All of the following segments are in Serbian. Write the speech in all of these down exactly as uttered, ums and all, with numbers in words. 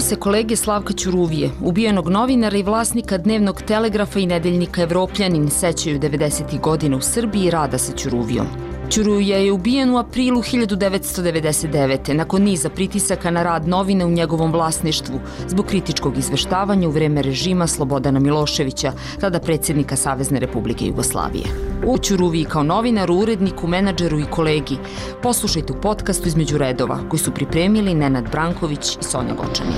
se kolege Slavka Ćuruvije, ubijenog novinara i vlasnika Dnevnog telegrafa i nedeljnika Evropljanin, sećaju devedesetih godina u Srbiji i rada sa Ćuruvijom. Ćuruvija je ubijen u aprilu hiljadu devetsto devedeset devete. nakon niza pritisaka na rad novine u njegovom vlasništvu zbog kritičkog izveštavanja u vreme režima Slobodana Miloševića, tada predsjednika Savezne Republike Jugoslavije. U Ćuruviji kao novinaru, uredniku, menadžeru i kolegi poslušajte u podcastu Između redova, koji su pripremili Nenad Branković i Sonja Gočani.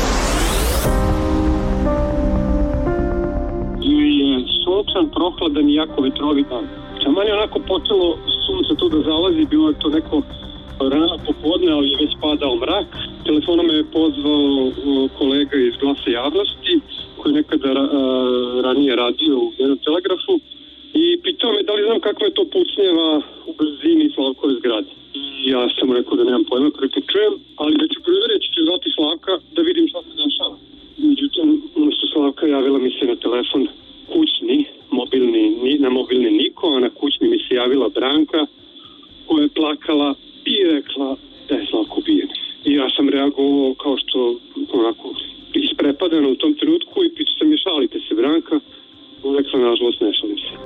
Je sunčan, prohladan i jako vetrovit dan. Taman je onako počelo sunce tu da zalazi, bilo je to neko rano popodne, ali je već padao mrak. Telefonom me je pozvao kolega iz Glasa javnosti, koji je nekada ra, ranije radio u jednom telegrafu, i pitao me da li znam kakva je to pucnjeva u blizini Slavkove zgrade. I ja sam mu rekao da nemam pojma, koliko čujem, ali da ću provjeriti, ću zvati Slavka da vidim šta se dešava. Međutim, umjesto Slavka javila mi se na telefon kućni, mobilni, na mobilni niko, a na kućni mi se javila Branka, koja je plakala i rekla da je Slavko ubijen. I ja sam reagovao kao što onako isprepadano u tom trenutku i pitao sam je, šalite se Branka? On rekla, nažalost, ne šalim se.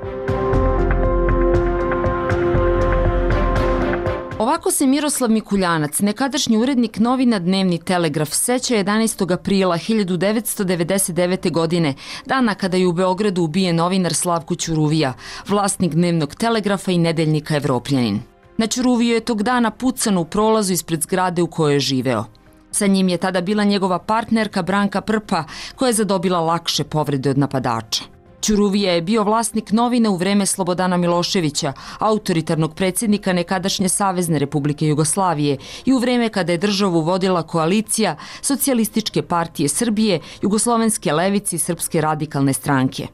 Ovako se Miroslav Mikuljanac, nekadašnji urednik novina Dnevni telegraf, seća jedanaestog aprila hiljadu devetsto devedeset devete. godine, dana kada je u Beogradu ubijen novinar Slavko Ćuruvija, vlasnik Dnevnog telegrafa i nedeljnika Evropljanin. Na Ćuruviju je tog dana pucano u prolazu ispred zgrade u kojoj je živeo. Sa njim je tada bila njegova partnerka Branka Prpa, koja je zadobila lakše povrede od napadača. Ćuruvija je bio vlasnik novine u vreme Slobodana Miloševića, autoritarnog predsjednika nekadašnje Savezne Republike Jugoslavije, i u vreme kada je državu vodila koalicija Socijalističke partije Srbije, Jugoslovenske levice i Srpske radikalne stranke.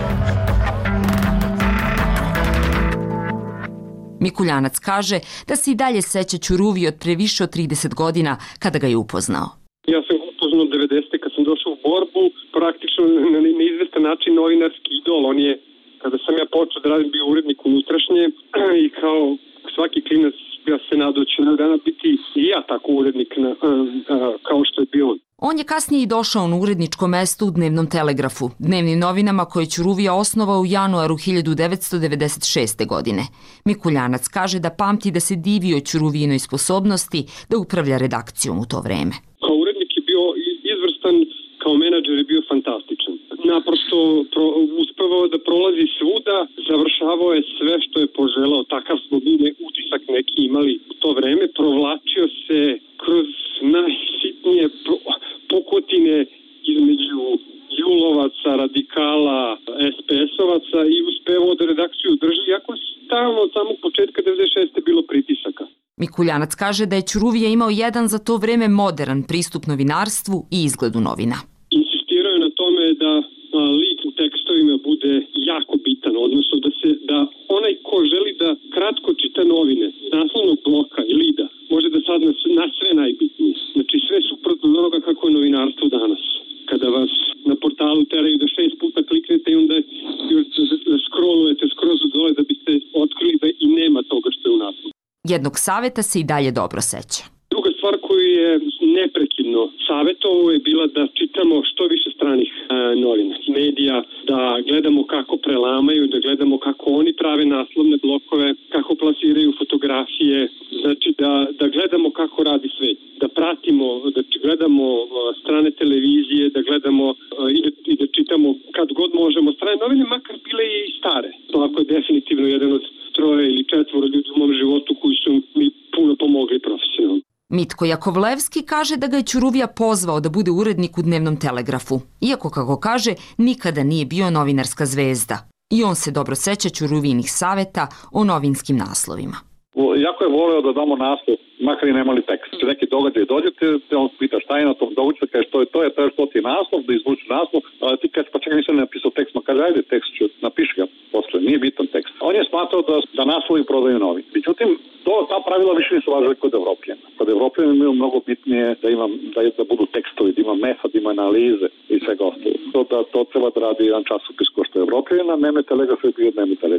Mikuljanac kaže da se i dalje seća Ćuruvije od pre više od trideset godina kada ga je upoznao. Ja sam ga upoznao devedesete kad sam došao u borbu, praktično na neizvestan način novinarski idol. On je, kada sam ja počeo da radim, bio urednik unutrašnje i kao svaki klinac ja se nadao će na dana biti i ja tako urednik na, a, a, kao što je bio on. On je kasnije i došao na uredničko mesto u Dnevnom telegrafu, dnevnim novinama koje je Ćuruvija osnovao u januaru hiljadu devetsto devedeset šeste. godine. Mikuljanac kaže da pamti da se divio Ćuruvijinoj sposobnosti da upravlja redakcijom u to vreme. Kao urednik je bio izvrstan, kao menadžer je bio fantastičan. Naprosto pro, uspevao da prolazi svuda, završavao je sve što je poželao, takav smo bili utisak neki imali u to vreme, provlačio se kroz najsitnije pukotine između julovaca, radikala, es pe es-ovaca i uspevao da redakciju drži, iako stalno od samog početka devedeset šeste. bilo pritisaka. Mikuljanac kaže da je Ćuruvija imao jedan za to vreme modern pristup novinarstvu i izgledu novina. Insistirao je na tome da lik u tekstovima bude jako bitan, odnosno da se da onaj ko želi da kratko čita novine s naslovnog bloka i lida može da sad na, na sve najbitnije. Znači sve suprotno od onoga kako je novinarstvo danas. Kada vas na portalu teraju da šest puta kliknete i onda da scrollujete skroz od dole da biste otkrili da i nema toga što je u naslovu. Jednog saveta se i dalje dobro seća. Druga stvar koju je neprekidno savjetovao je bila da čitamo što više stranih e, novina, medija, da gledamo kako prelamaju, da gledamo kako oni prave naslovne blokove, kako plasiraju fotografije, znači da, da gledamo kako radi svet, da pratimo, da gledamo strane televizije, da gledamo e, i, da, i da čitamo kad god možemo strane novine, makar bile i stare. To ako je definitivno jedan od troje ili četvoro ljudi u mom životu koji su mi puno pomogli profesionalno. Mitko Jakovlevski kaže da ga je Ćuruvija pozvao da bude urednik u Dnevnom telegrafu, iako, kako kaže, nikada nije bio novinarska zvezda. I on se dobro seća Ćuruvijinih saveta o novinskim naslovima. Jako je voleo da damo naslov, makar i nemali tekst. Neki događaj dođete, te on pita šta je na tom događaju, kaže što je to, je to, što ti je naslov, da izvuči naslov, a ti kaže pa čekaj nisam napisao tekst, ma kaže ajde tekst ću, napiši ga posle, nije bitan tekst. On je smatrao da, da naslovi prodaju novine. Međutim, to, ta pravila više nisu važile kod Evropljana. Kod Evropljana imaju mnogo bitnije da, imam, da, je, da budu tekstovi, da ima metod, da ima analize i svega ostalo. To, da, to treba da radi jedan časopis ko što je Evropljana, Dnevni telegraf je bio Dnevni telegraf.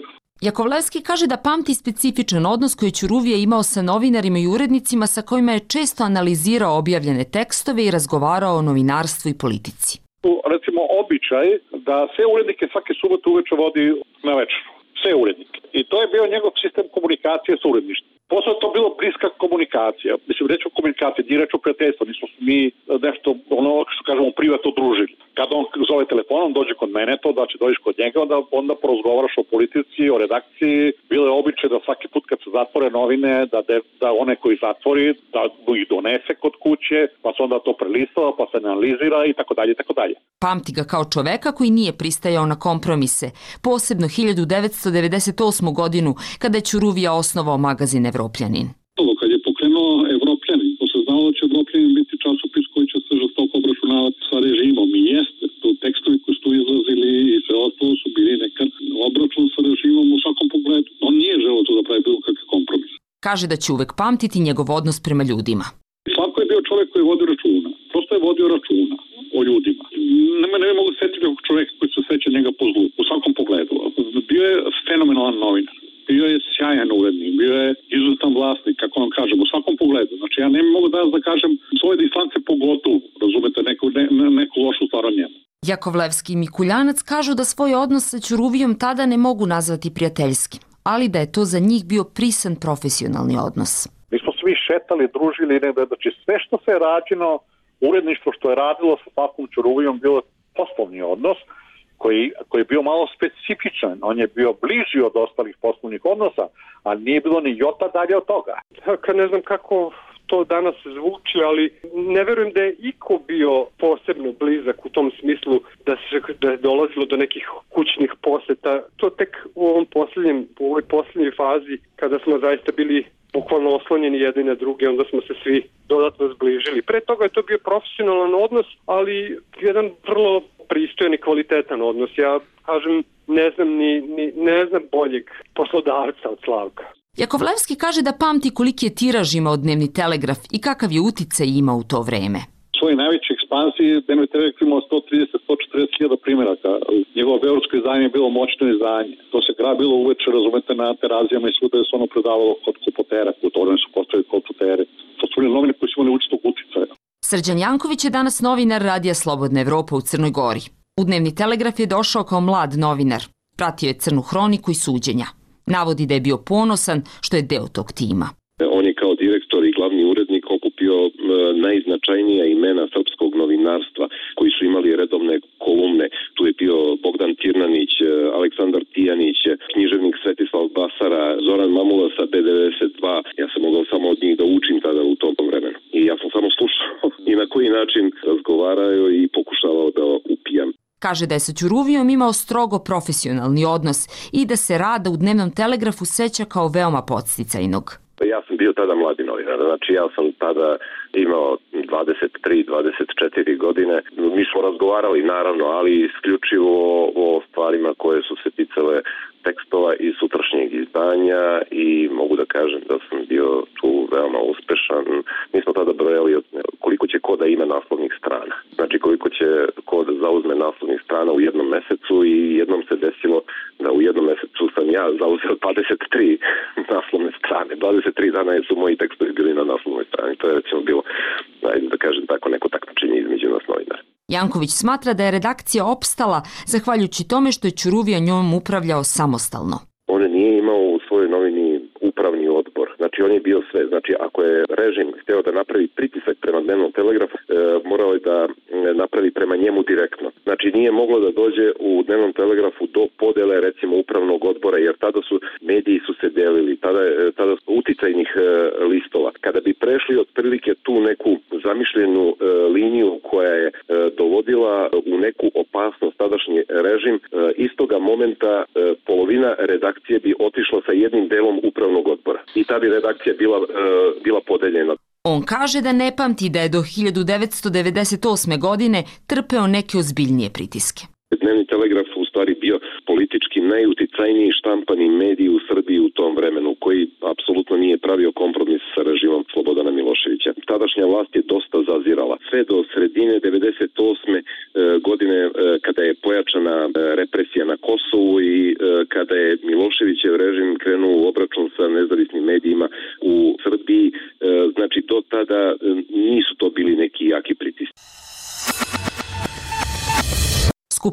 Jakovlevski kaže da pamti specifičan odnos koji je Ćuruvija imao sa novinarima i urednicima sa kojima je često analizirao objavljene tekstove i razgovarao o novinarstvu i politici. Recimo običaj da sve urednike svake subote uveče vodi na večeru. Sve urednike. I to je bio njegov sistem komunikacije sa uredništvom. Posle to bilo bliska komunikacija. Mislim, reč o komunikaciji, nije reč o prijateljstvu. Nismo mi nešto, ono što kažemo, privatno družili. Kad on zove telefonom, dođe kod mene, to znači dođeš kod njega, onda, onda porozgovaraš o politici, o redakciji. Bilo je običaj da svaki put kad se zatvore novine, da, de, da one koji zatvori, da ih donese kod kuće, pa se onda to prelistava, pa se analizira i tako dalje, i tako dalje. Pamti ga kao čoveka koji nije pristajao na kompromise, posebno hiljadu devetsto devedeset osmu godinu, kada je Ćuruvija osnovao magazin Evropljanin. Kad je pokrenuo Evropljanin, to se znalo da će Evropljanin biti časopis koji će se žestoko obračunavati sa režimom i jeste. To tekstovi koji su tu izlazili i sve ostalo su bili nekad obračun sa režimom u svakom pogledu. On nije želeo to da pravi bilo kakve kompromis. Kaže da će uvek pamtiti njegov odnos prema ljudima. Svako je bio čovjek koji je vodio računa. Prosto je vodio računa o ljudima. Ne, ne mogu setiti ovog čovjeka koji se seća njega po zlu, u svakom pogledu. Bio je fenomenalan novinar. Bio je sjajan urednik, bio je izuzetan vlasnik, kako vam kažem, u svakom pogledu. Znači, ja ne mogu da da kažem svoje distance pogotovo, razumete, neku, ne, neku lošu stvar o njemu. Jakovlevski i Mikuljanac kažu da svoj odnos sa Ćuruvijom tada ne mogu nazvati prijateljskim, ali da je to za njih bio prisan profesionalni odnos. Mi smo svi šetali, družili, negde, znači sve što se je rađeno, uredništvo što je radilo sa Slavkom Ćuruvijom bilo poslovni odnos, Koji, koji je bio malo specifičan. On je bio bliži od ostalih poslovnih odnosa, ali nije bilo ni jota dalje od toga. Kad ne znam kako to danas zvuči, ali ne verujem da je iko bio posebno blizak u tom smislu da se da je dolazilo do nekih kućnih poseta. To tek u ovom posljednjem, u ovoj posljednjoj fazi, kada smo zaista bili bukvalno oslonjeni jedni na druge, onda smo se svi dodatno zbližili. Pre toga je to bio profesionalan odnos, ali jedan vrlo pristojan i kvalitetan odnos. Ja kažem, ne znam ni, ni ne znam boljeg poslodavca od Slavka. Jakovlevski kaže da pamti koliki je tiraž imao Dnevni telegraf i kakav je uticaj imao u to vreme. U svojoj najvećoj ekspansiji Dnevni telegraf imao sto trideset do sto četrdeset hiljada primjeraka. Njegovo beogradsko izdanje je bilo moćno izdanje. To se grabilo uveče, razumete, na terazijama i svuda je se ono predavalo kod kupotera. U to vreme su postavili kod kupotere. To su bili novine koji su imali učitog uticaja. Srđan Janković je danas novinar Radija Slobodna Evropa u Crnoj Gori. U Dnevni telegraf je došao kao mlad novinar. Pratio je crnu hroniku i suđenja. Navodi da je bio ponosan što je deo tog tima. On je kao direktor i glavni urednik okupio najznačajnija imena srpskog novinarstva koji su imali redovne kolumne. Tu je bio Bogdan Tirnanić, Aleksandar Tijanić, književnik Svetislav Basara, Zoran Mamula sa B devedeset dva. Ja sam mogao samo od njih da učim tada u tom vremenu. I ja sam samo slušao i na koji način razgovarao i pokušavao da upijam. Kaže da je sa Ćuruvijom imao strogo profesionalni odnos i da se rada u Dnevnom telegrafu seća kao veoma podsticajnog. Ja sam bio tada mladi novinar, znači ja sam tada imao dvadeset tri dvadeset četiri godine. Mi smo razgovarali naravno, ali isključivo o stvarima koje su se ticale tekstova iz sutrašnjeg izdanja i mogu da kažem da sam bio tu veoma uspešan. Mi smo tada brojali koliko će ko da ima naslovnih strana. Znači koliko će ko da zauzme naslovnih strana u jednom mesecu i jednom se desilo da u jednom mesecu sam ja zauzeo dvadeset tri naslovne strane. dvadeset tri dana su moji tekstovi bili na naslovnoj strani. To je recimo bilo, ajde da kažem tako, neko takmičenje između nas novinara. Janković smatra da je redakcija opstala zahvaljujući tome što je Ćuruvija njom upravljao samostalno. On nije imao u svojoj novini upravni odbor. Znači on je bio sve. Znači ako je režim hteo da napravi pritisak prema Dnevnom telegrafu, e, morao je da napravi prema njemu direktno. Znači nije moglo da dođe u Dnevnom telegrafu do podele recimo upravnog odbora, jer tada su mediji su se delili, tada, tada su uticajnih e, listova. Kada bi prešli otprilike tu neku zamišljenu e, liniju koja je e, dovodila u neku opasnost tadašnji režim, e, istoga momenta e, polovina redakcije bi otišla sa jednim delom upravnog odbora. I ta bi redakcija bila, e, bila podeljena. On kaže da ne pamti da je do hiljadu devetsto devedeset osme. godine trpeo neke ozbiljnije pritiske. Dnevni telegraf u stvari bio politički najuticajniji štampani medij u Srbiji u tom vremenu, koji apsolutno nije pravio kompromis sa režimom Slobodana Miloševića. Tadašnja vlast je dosta zazirala. Sve do sredine devedeset osme. godine kada je pojačana represija na Kosovu i kada je Miloševićev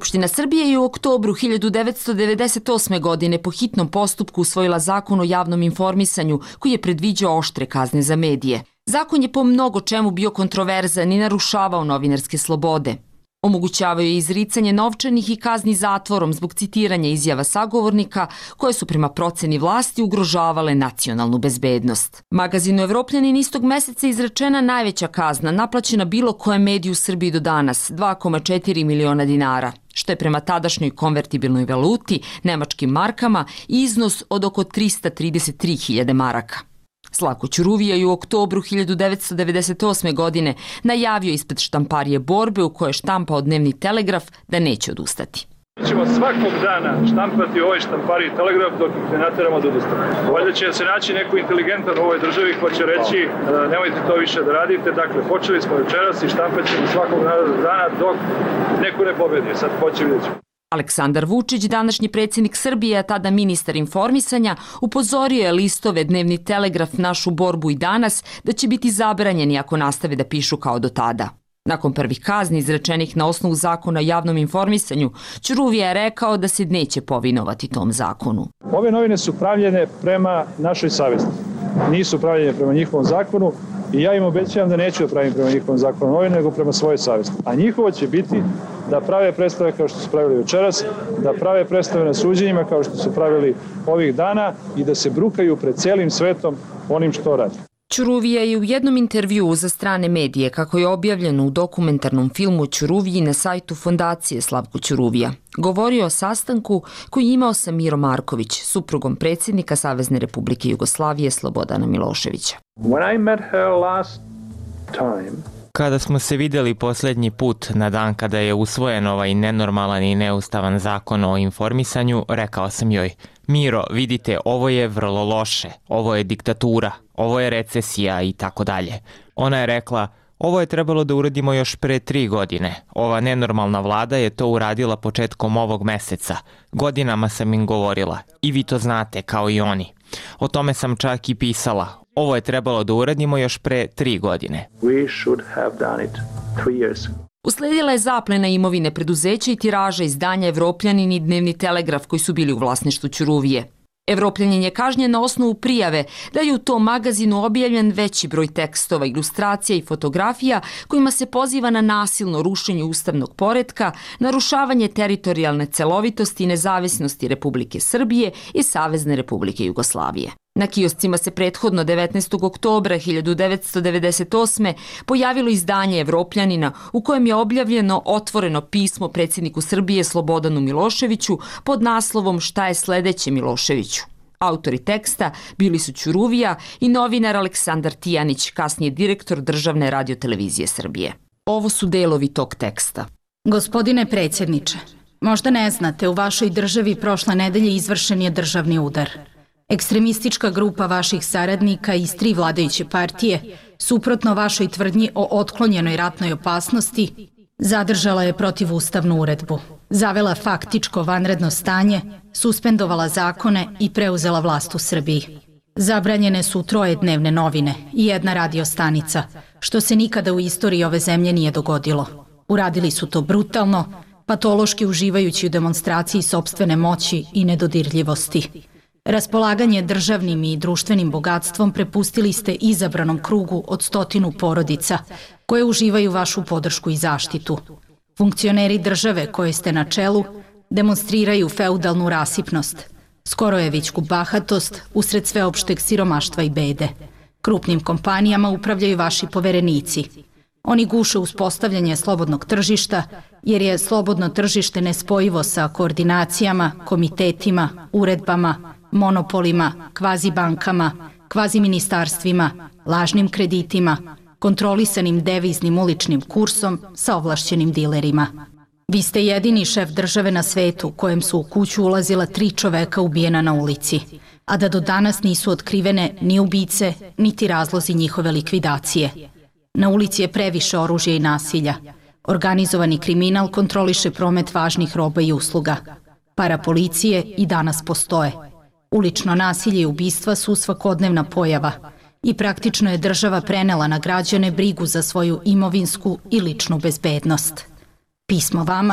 Skupština Srbije je u oktobru hiljadu devetsto devedeset osme. godine po hitnom postupku usvojila zakon o javnom informisanju koji je predviđao oštre kazne za medije. Zakon je po mnogo čemu bio kontroverzan i narušavao novinarske slobode. Omogućavaju je izricanje novčanih i kazni zatvorom zbog citiranja izjava sagovornika koje su prema proceni vlasti ugrožavale nacionalnu bezbednost. Magazinu Evropljanin istog meseca izrečena najveća kazna naplaćena bilo kojem mediju u Srbiji do danas, dva zarez četiri miliona dinara, što je prema tadašnjoj konvertibilnoj valuti, nemačkim markama, iznos od oko trista trideset tri hiljade maraka. Slavko Ćuruvija je u oktobru hiljadu devetsto devedeset osme. godine najavio ispred štamparije Borbe u kojoj je štampao Dnevni Telegraf da neće odustati. Mi ćemo svakog dana štampati u ovoj štampariji Telegraf dok ih ne nateramo da odustane. Valjda će se naći neko inteligentan u ovoj državi ko će reći nemojte to više da radite. Dakle, počeli smo večeras i štampat ćemo svakog dana dok neko ne pobedi. Sad hoće vidjeti. Aleksandar Vučić, današnji predsjednik Srbije, a tada ministar informisanja, upozorio je listove Dnevni Telegraf, Našu Borbu i Danas da će biti zabranjeni ako nastave da pišu kao do tada. Nakon prvih kazni izrečenih na osnovu zakona o javnom informisanju, Ćuruvija je rekao da se neće povinovati tom zakonu. Ove novine su pravljene prema našoj savesti. Nisu pravljene prema njihovom zakonu i ja im obećavam da neću da pravim prema njihovom zakonu novine, nego prema svojoj savesti. A njihovo će biti da prave predstave kao što su pravili večeras, da prave predstave na suđenjima kao što su pravili ovih dana i da se brukaju pred celim svetom onim što radi. Ćuruvija je u jednom intervjuu za strane medije, kako je objavljeno u dokumentarnom filmu Ćuruviji na sajtu Fondacije Slavko Ćuruvija, govorio o sastanku koji je imao sa Mirom Marković, suprugom predsjednika Savezne Republike Jugoslavije Slobodana Miloševića. When I met her last time, Kada smo se videli posljednji put na dan kada je usvojen ovaj nenormalan i neustavan zakon o informisanju, rekao sam joj: Miro, vidite, ovo je vrlo loše, ovo je diktatura, ovo je recesija i tako dalje. Ona je rekla: ovo je trebalo da uradimo još pre tri godine. Ova nenormalna vlada je to uradila početkom ovog meseca. Godinama sam im govorila. I vi to znate, kao i oni. O tome sam čak i pisala. Ovo je trebalo da uradimo još pre tri godine. we should have done it three years ago. Usledila je zaplena imovine preduzeća i tiraža izdanja Evropljanin i Dnevni Telegraf koji su bili u vlasništvu Ćuruvije. Evropljanin je kažnjen na osnovu prijave da je u tom magazinu objavljen veći broj tekstova, ilustracija i fotografija kojima se poziva na nasilno rušenje ustavnog poretka, narušavanje teritorijalne celovitosti i nezavisnosti Republike Srbije i Savezne Republike Jugoslavije. Na kioscima se prethodno devetnaestog oktobra hiljadu devetsto devedeset osme. pojavilo izdanje Evropljanina u kojem je objavljeno otvoreno pismo predsjedniku Srbije Slobodanu Miloševiću pod naslovom Šta je sledeće Miloševiću. Autori teksta bili su Ćuruvija i novinar Aleksandar Tijanić, kasnije direktor Državne radiotelevizije Srbije. Ovo su delovi tog teksta. Gospodine predsjedniče, možda ne znate, u vašoj državi prošle nedelje izvršen je državni udar. Ekstremistička grupa vaših saradnika iz tri vladajuće partije, suprotno vašoj tvrdnji o otklonjenoj ratnoj opasnosti, zadržala je protivustavnu uredbu, zavela faktičko vanredno stanje, suspendovala zakone i preuzela vlast u Srbiji. Zabranjene su troje dnevne novine i jedna radio stanica, što se nikada u istoriji ove zemlje nije dogodilo. Uradili su to brutalno, patološki uživajući u demonstraciji sopstvene moći i nedodirljivosti. Raspolaganje državnim i društvenim bogatstvom prepustili ste izabranom krugu od stotinu porodica koje uživaju vašu podršku i zaštitu. Funkcioneri države koje ste na čelu demonstriraju feudalnu rasipnost, skorojevićku bahatost usred sveopšteg siromaštva i bede. Krupnim kompanijama upravljaju vaši poverenici. Oni guše uspostavljanje slobodnog tržišta, jer je slobodno tržište nespojivo sa koordinacijama, komitetima, uredbama, monopolima, kvazibankama, kvaziministarstvima, lažnim kreditima, kontrolisanim deviznim uličnim kursom sa ovlašćenim dilerima. Vi ste jedini šef države na svetu kojem su u kuću ulazila tri čoveka ubijena na ulici, a da do danas nisu otkrivene ni ubice, niti razlozi njihove likvidacije. Na ulici je previše oružja i nasilja. Organizovani kriminal kontroliše promet važnih roba i usluga. Parapolicije i danas postoje. Ulično nasilje i ubistva su svakodnevna pojava i praktično je država prenela na građane brigu za svoju imovinsku i ličnu bezbednost. Pismo vama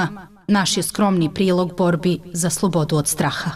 naš je skromni prilog borbi za slobodu od straha.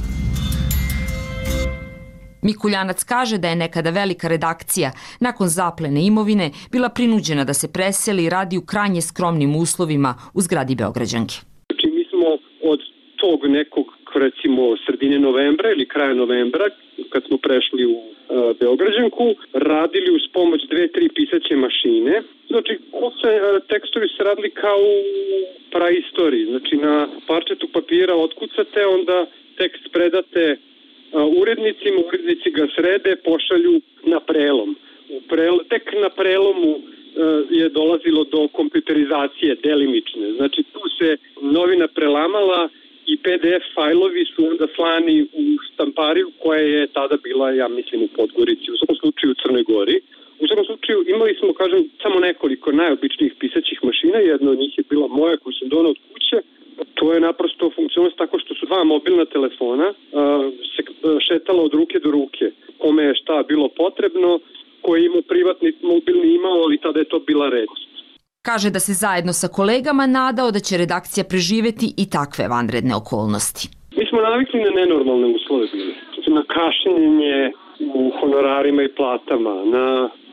Mikuljanac kaže da je nekada velika redakcija nakon zaplene imovine bila prinuđena da se preseli i radi u krajnje skromnim uslovima u zgradi Beograđanke. Znači mi smo od tog nekog recimo sredine novembra ili kraja novembra kad smo prešli u uh, Beograđanku radili uz pomoć dve, tri pisaće mašine. Znači kuce, uh, tekstovi se radili kao u praistoriji. Znači na parčetu papira otkucate, onda tekst predate urednicima, urednici ga srede, pošalju na prelom. U prel, tek na prelomu uh, je dolazilo do kompjuterizacije delimične. Znači tu se novina prelamala i P D F fajlovi su onda slani u štampariju koja je tada bila, ja mislim, u Podgorici, u svakom slučaju u Crnoj Gori. U svakom slučaju imali smo, kažem, samo nekoliko najobičnijih pisaćih mašina, jedna od njih je bila moja koju sam donao od kuće. To je naprosto funkcionalnost tako što su dva mobilna telefona uh, se šetala od ruke do ruke. Kome je šta bilo potrebno, koji je imao privatni mobilni imao, ali tada je to bila redkost. Kaže da se zajedno sa kolegama nadao da će redakcija preživeti i takve vanredne okolnosti. Mi smo navikli na nenormalne uslove bili. Na kašnjenje u honorarima i platama, na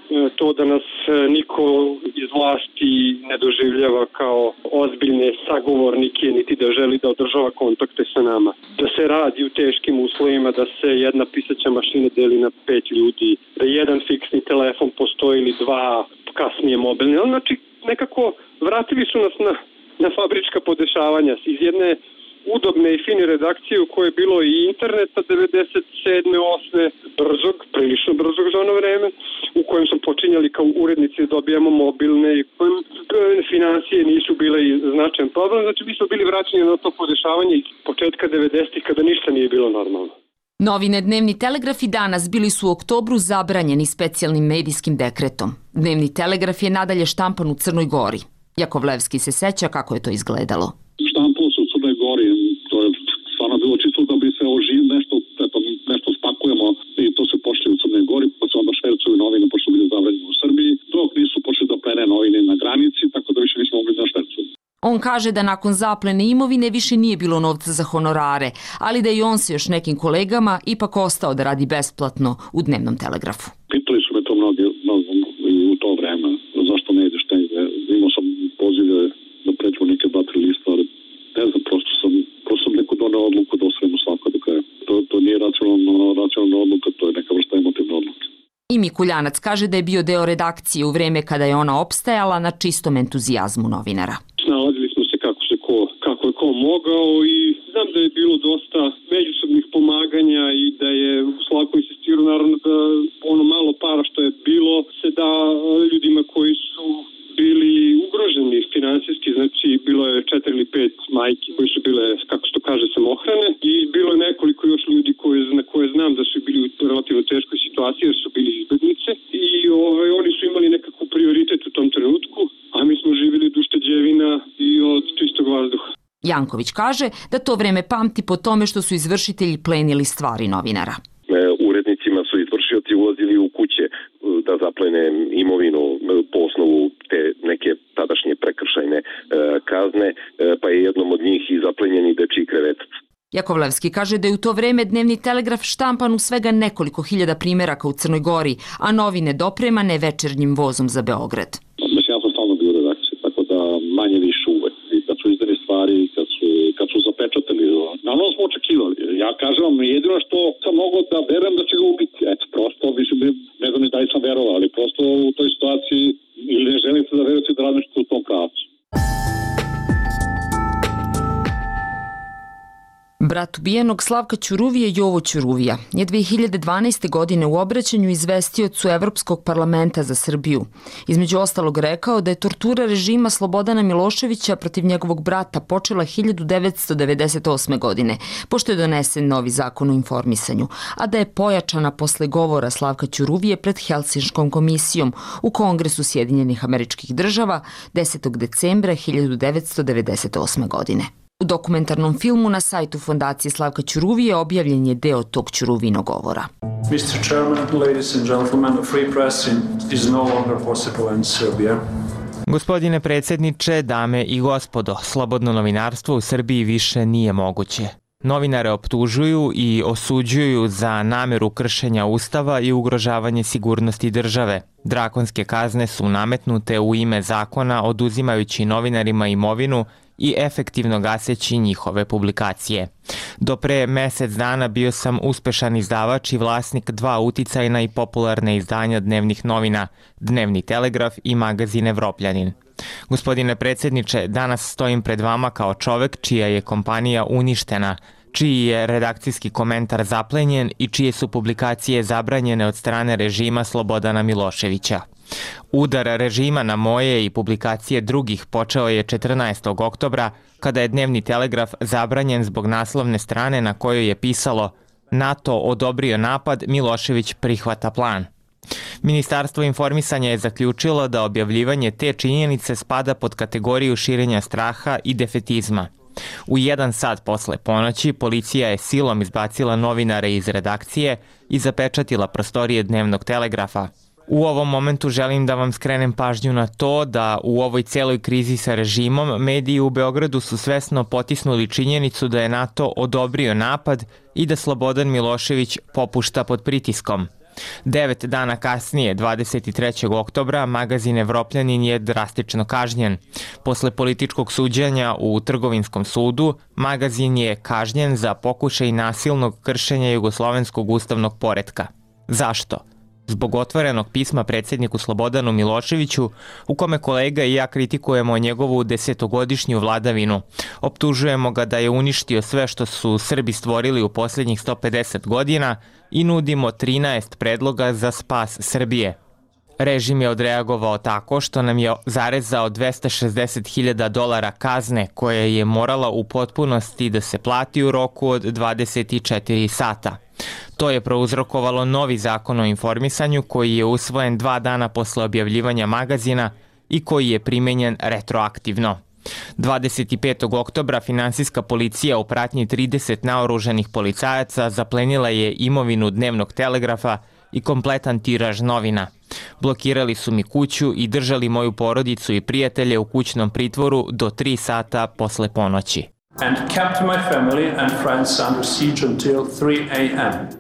to da nas niko iz vlasti ne doživljava kao ozbiljne sagovornike, niti da želi da održava kontakte sa nama. Da se radi u teškim uslovima, da se jedna pisaća mašina deli na pet ljudi, da jedan fiksni telefon postoji ili dva, kasnije mobilni. Znači, nekako vratili su nas na, na fabrička podešavanja iz jedne udobne i fine redakcije u kojoj je bilo i interneta devedeset sedme osme brzog, prilično brzog za ono vreme, u kojem smo počinjali kao urednici da dobijamo mobilne i kojem financije nisu bile značajan problem. Znači, mi smo bili vraćeni na to podešavanje iz početka devedesetih kada ništa nije bilo normalno. Novine Dnevni telegraf i Danas bili su u oktobru zabranjeni specijalnim medijskim dekretom. Dnevni telegraf je nadalje štampan u Crnoj Gori. Jakovlevski se seća kako je to izgledalo. Štampalo se u Crnoj Gori, to je stvarno bilo čisto da bi se oživ nešto, eto, nešto spakujemo i to se pošli u Crnoj Gori, pa se onda švercuju novine, pošto bili zabranjeni u Srbiji, dok nisu počeli da plene novine na granici, tako da više nismo mogli da švercuju. On kaže da nakon zaplene imovine više nije bilo novca za honorare, ali da i on se još nekim kolegama ipak ostao da radi besplatno u Dnevnom telegrafu. Pitali su me to mnogi, mnogi i u to vreme, zašto ne ideš negde. Imao sam pozive da pređu neke dva, tri lista, ali ne znam, prosto sam, prosto sam neko doneo odluku da osvojimo svako do kraja. To, to nije racionalna, racionalna odluka, to je neka vrsta emotivna odluka. I Mikuljanac kaže da je bio deo redakcije u vreme kada je ona opstajala na čistom entuzijazmu novinara. Snalazili smo se kako se ko, kako je ko mogao i znam da je bilo dosta međusobnih pomaganja i da je Slavko insistirao naravno da ono malo para što je bilo se da ljudima koji su bili ugroženi finansijski, znači bilo je četiri ili pet majki koji su bile, kako se to kaže, samohrane i bilo je nekoliko još ljudi koje, na koje znam da su bili u relativno teškoj situaciji jer su bili izbednice i ovaj, oni su imali nekakav prioritet u tom trenutku, a mi smo živjeli od ušteđevina i od čistog vazduha. Janković kaže da to vreme pamti po tome što su izvršitelji plenili stvari novinara. Urednicima su izvršioci ulazili u kuće da zaplene imovinu po osnovu te neke tadašnje prekršajne kazne, pa je jednom od njih i zaplenjeni dečiji krevetac. Jakovlevski kaže da je u to vreme Dnevni telegraf štampan u svega nekoliko hiljada primeraka u Crnoj Gori, a novine dopremane večernjim vozom za Beograd. Mislim, ja sam stalno bio u redakciji, tako da manje više uvek. I kad su izdani stvari, kad su, kad su zapečatili, naravno smo očekivali. Ja kažem vam, jedino što sam mogao da verujem da će ga ubiti. Eto, prosto, mislim, ne znam da li sam verovao, ali prosto u toj situaciji ili ne želite da verujete da radite u tom pravcu. Brat ubijenog Slavka Ćuruvije, Jovo Ćuruvija, je dve hiljade dvanaeste. godine u obraćanju izvestiocu Evropskog parlamenta za Srbiju. Između ostalog rekao da je tortura režima Slobodana Miloševića protiv njegovog brata počela hiljadu devetsto devedeset osme. godine, pošto je donesen novi zakon o informisanju, a da je pojačana posle govora Slavka Ćuruvije pred Helsinškom komisijom u Kongresu Sjedinjenih Američkih Država desetog decembra hiljadu devetsto devedeset osme. godine. U dokumentarnom filmu na sajtu Fondacije Slavka Ćuruvije objavljen je deo tog Ćuruvinog govora. mister Chairman, ladies and gentlemen, a free press is no longer possible in Serbia. Gospodine predsjedniče, dame i gospodo, slobodno novinarstvo u Srbiji više nije moguće. Novinare optužuju i osuđuju za nameru kršenja Ustava i ugrožavanje sigurnosti države. Drakonske kazne su nametnute u ime zakona, oduzimajući novinarima imovinu i efektivno gaseći njihove publikacije. Do pre mesec dana bio sam uspešan izdavač i vlasnik dva uticajna i popularne izdanja dnevnih novina, Dnevni Telegraf i magazin Evropljanin. Gospodine predsjedniče, danas stojim pred vama kao čovek čija je kompanija uništena, čiji je redakcijski komentar zaplenjen i čije su publikacije zabranjene od strane režima Slobodana Miloševića. Udar režima na moje i publikacije drugih počeo je četrnaestog oktobra, kada je Dnevni Telegraf zabranjen zbog naslovne strane na kojoj je pisalo NATO odobrio napad, Milošević prihvata plan. Ministarstvo informisanja je zaključilo da objavljivanje te činjenice spada pod kategoriju širenja straha i defetizma. U jedan sat posle ponoći policija je silom izbacila novinare iz redakcije i zapečatila prostorije Dnevnog Telegrafa. U ovom momentu želim da vam skrenem pažnju na to da u ovoj celoj krizi sa režimom mediji u Beogradu su svesno potisnuli činjenicu da je NATO odobrio napad i da Slobodan Milošević popušta pod pritiskom. Devet dana kasnije, dvadeset trećeg oktobra, magazin Evropljanin je drastično kažnjen. Posle političkog suđenja u Trgovinskom sudu, magazin je kažnjen za pokušaj nasilnog kršenja jugoslovenskog ustavnog poretka. Zašto? Zbog otvorenog pisma predsjedniku Slobodanu Miloševiću, u kome kolega i ja kritikujemo njegovu desetogodišnju vladavinu. Optužujemo ga da je uništio sve što su Srbi stvorili u posljednjih sto pedeset godina i nudimo trinaest predloga za spas Srbije. Režim je odreagovao tako što nam je zarezao dvesta šezdeset hiljada dolara kazne koja je morala u potpunosti da se plati u roku od dvadeset četiri sata. To je prouzrokovalo novi zakon o informisanju koji je usvojen dva dana posle objavljivanja magazina i koji je primenjen retroaktivno. dvadeset petog oktobra finansijska policija u pratnji trideset naoružanih policajaca zaplenila je imovinu Dnevnog Telegrafa i kompletan tiraž novina. Blokirali su mi kuću i držali moju porodicu i prijatelje u kućnom pritvoru do tri sata posle ponoći. And kept my family and friends under siege until three a m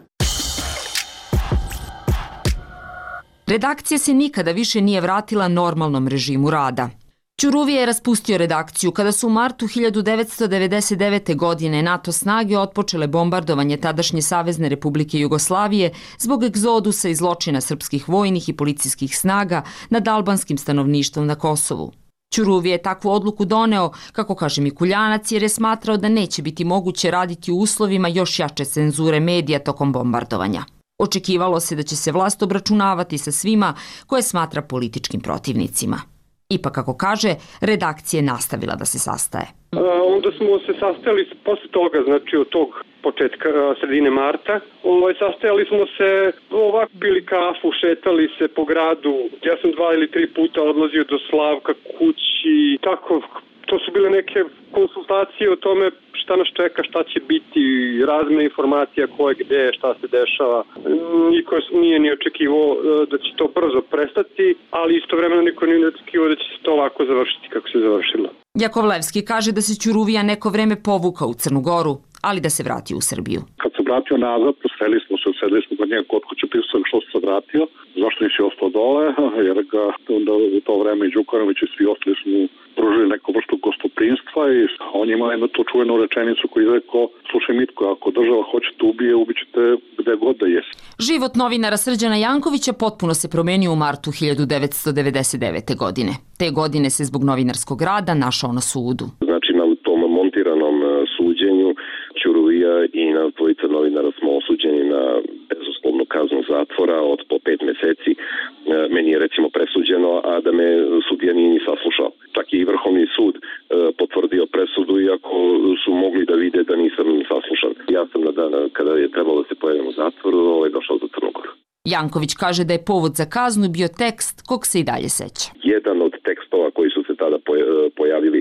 Redakcija se nikada više nije vratila normalnom režimu rada. Ćuruvija je raspustio redakciju kada su u martu hiljadu devetsto devedeset devete. godine NATO snage otpočele bombardovanje tadašnje Savezne Republike Jugoslavije zbog egzodusa i zločina srpskih vojnih i policijskih snaga nad albanskim stanovništvom na Kosovu. Ćuruvija je takvu odluku doneo, kako kaže Mikuljanac, jer je smatrao da neće biti moguće raditi u uslovima još jače cenzure medija tokom bombardovanja. Očekivalo se da će se vlast obračunavati sa svima koje smatra političkim protivnicima. Ipak, kako kaže, redakcija je nastavila da se sastaje. A, onda smo se sastajali posle toga, znači od tog početka, sredine marta. Ovaj, sastajali smo se, ovako pili kafu, šetali se po gradu. Ja sam dva ili tri puta odlazio do Slavka kući. Tako, to su bile neke konsultacije o tome šta nas čeka, šta će biti, razmena informacija ko je gde, šta se dešava. Niko nije ni očekivao da će to brzo prestati, ali istovremeno niko nije očekivao da će se to ovako završiti kako se završilo. Jakovlevski kaže da se Ćuruvija neko vreme povukao u Crnu Goru, ali da se vratio u Srbiju. Kad se vratio nazad, sreli smo se, sedeli smo kod njega kod kuće, pisao sam što se vratio, zašto nisi ostao dole, jer ga onda u to vreme i Đukanović i svi ostali smo pružili neku vrstu gostoprinstva i on ima jednu to čuvenu rečenicu koju je rekao, slušaj Mitko, ako država hoće te ubije, ubićete gde god da jesi. Život novinara Srđana Jankovića potpuno se promenio u martu hiljadu devetsto devedeset devete. godine. Te godine se zbog novinarskog rada našao na sudu. Znači na tom montiranom suđenju Ćuruvija i na dvojica novinara smo osuđeni na bezuslovnu kaznu zatvora od po pet meseci. Meni je recimo presuđeno, a da me sudija nije ni saslušao. Čak i Vrhovni sud potvrdio presudu, iako su mogli da vide da nisam saslušan. Ja sam na dan kada je trebalo da se pojavim u zatvoru, ovaj došao za Crnu Goru. Janković kaže da je povod za kaznu bio tekst kog se i dalje seća. Jedan od tekstova koji su se tada pojavili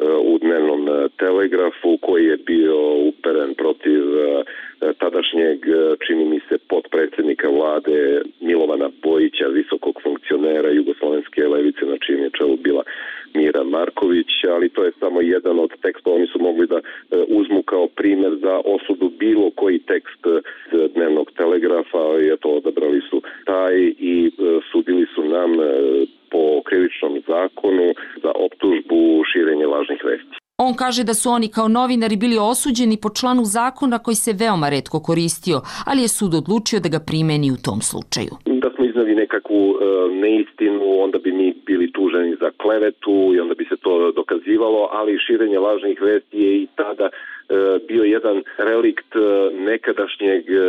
u dnevnom Telegrafu koji je bio uperen protiv tadašnjeg, čini mi se, potpredsjednika vlade Milovana Bojića, visokog funkcionera jugoslovenske levice, na čijem je čelu bila Mira Marković, ali to je samo jedan od tekstova. Oni su mogli da uzmu kao primjer za osudu bilo koji tekst dnevnog Telegrafa i eto, odabrali su taj i sudili su nam po krivičnom zakonu za optužbu širenja lažnih vesti. On kaže da su oni kao novinari bili osuđeni po članu zakona koji se veoma retko koristio, ali je sud odlučio da ga primeni u tom slučaju. Da smo iznali nekakvu e, neistinu, onda bi mi bili tuženi za klevetu i onda bi se to dokazivalo, ali širenje lažnih vesti je i tada e, bio jedan relikt e, nekadašnjeg e,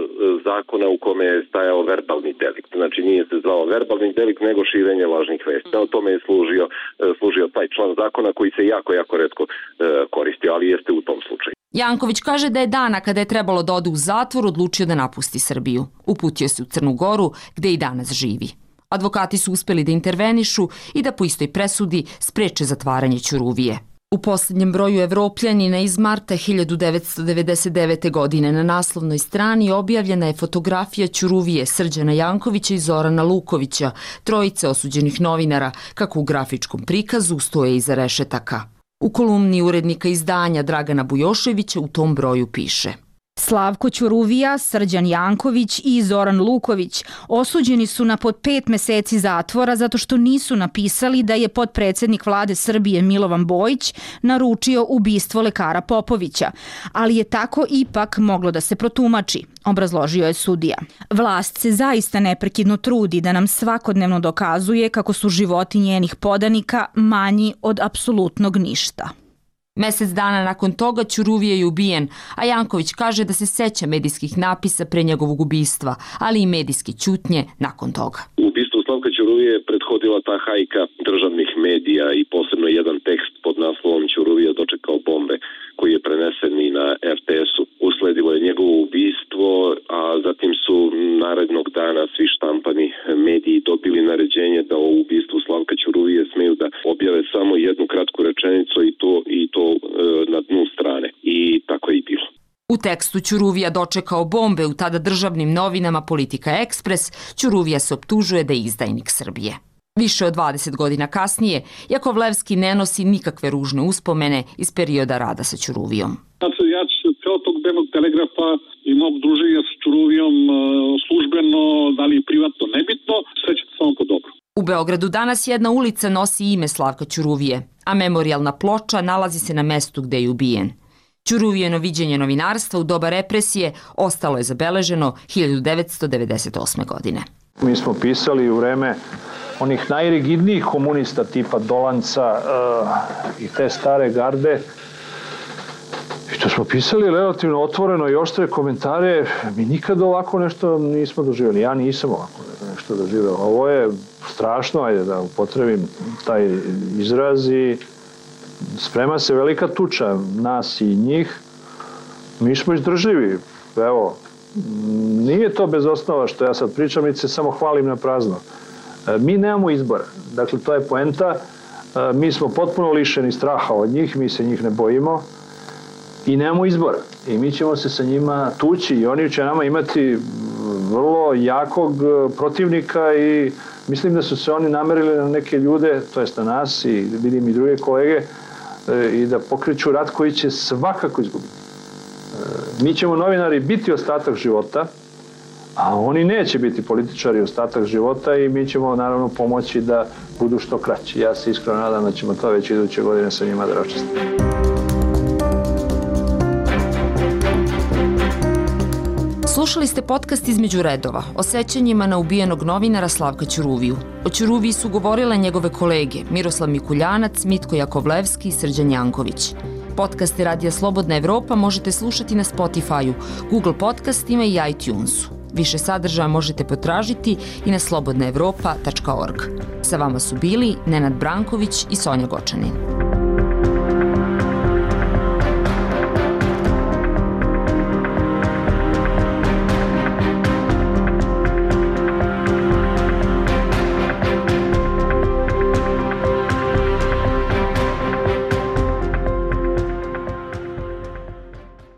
zakona u kome je stajao verbalni delikt. Znači nije se zvao verbalni delikt, nego širenje lažnih vesti. O tome je služio, e, služio taj član zakona koji se jako, jako retko e, koristio, ali jeste u tom slučaju. Janković kaže da je dana kada je trebalo da ode u zatvor odlučio da napusti Srbiju. Uputio se u Crnu Goru, gde i danas živi. Advokati su uspeli da intervenišu i da po istoj presudi spreče zatvaranje Ćuruvije. U posljednjem broju Evropljanina iz marta hiljadu devetsto devedeset devete. godine na naslovnoj strani objavljena je fotografija Ćuruvije, Srđana Jankovića i Zorana Lukovića, trojice osuđenih novinara, kako u grafičkom prikazu stoje iza rešetaka. U kolumni urednika izdanja Dragana Bujoševića u tom broju piše: Slavko Ćuruvija, Srđan Janković i Zoran Luković osuđeni su na pod pet meseci zatvora zato što nisu napisali da je potpredsjednik vlade Srbije Milovan Bojić naručio ubistvo lekara Popovića, ali je tako ipak moglo da se protumači, obrazložio je sudija. Vlast se zaista neprekidno trudi da nam svakodnevno dokazuje kako su životi njenih podanika manji od apsolutnog ništa. Mesec dana nakon toga Ćuruvije je ubijen, a Janković kaže da se seća medijskih napisa pre njegovog ubistva, ali i medijske ćutnje nakon toga. Ubistvu Slavka Ćuruvije je prethodila ta hajka državnih medija i posebno jedan tekst pod naslovom Ćuruvija dočekao bombe, koji je prenesen i na er te esu. Usledilo je njegovo ubistvo, a zatim su narednog dana svi štampani mediji dobili naređenje da o ubistvu Slavka Ćuruvije smeju da objave samo jednu kratku rečenicu i to, i to e, na dnu strane. I tako je i bilo. U tekstu Ćuruvija dočekao bombe u tada državnim novinama Politika Ekspres, Ćuruvija se optužuje da je izdajnik Srbije. Više od dvadeset godina kasnije, Jakovlevski ne nosi nikakve ružne uspomene iz perioda rada sa Ćuruvijom. Znači, ja ću ceo tog dnevnog Telegrafa i mog druženja s Ćuruvijom službeno, da li privatno, nebitno, sećate samo po dobro. U Beogradu danas jedna ulica nosi ime Slavka Ćuruvije, a memorijalna ploča nalazi se na mestu gde je ubijen. Ćuruvijeno viđenje novinarstva u doba represije ostalo je zabeleženo hiljadu devetsto devedeset osme. godine. Mi smo pisali u vreme onih najrigidnijih komunista tipa Dolanca uh, i te stare garde. I to smo pisali relativno otvoreno i oštre komentare. Mi nikad ovako nešto nismo doživjeli. Ja nisam ovako nešto doživjela. Ovo je strašno, ajde da upotrebim taj izraz, i sprema se velika tuča nas i njih. Mi smo izdržljivi. Evo, nije to bez osnova što ja sad pričam, niti se samo hvalim na prazno. Mi nemamo izbora. Dakle, to je poenta. Mi smo potpuno lišeni straha od njih, mi se njih ne bojimo i nemamo izbora. I mi ćemo se sa njima tući i oni će nama imati vrlo jakog protivnika i mislim da su se oni namerili na neke ljude, to jest na nas i vidim i druge kolege, i da pokreću rat koji će svakako izgubiti. Mi ćemo, novinari, biti ostatak života, a oni neće biti političari ostatak života i mi ćemo naravno pomoći da budu što kraći. Ja se iskreno nadam da ćemo to već iduće godine sa njima da raščistimo. Slušali ste podcast Između redova o sećanjima na ubijenog novinara Slavka Ćuruviju. O Ćuruviji su govorile njegove kolege Miroslav Mikuljanac, Mitko Jakovlevski i Srđan Janković. Podcaste Radija Slobodna Evropa možete slušati na Spotify-u, Google podcastima i iTunesu. Više sadržaja možete potražiti i na slobodna evropa tačka org. Sa vama su bili Nenad Branković i Sonja Gočanin.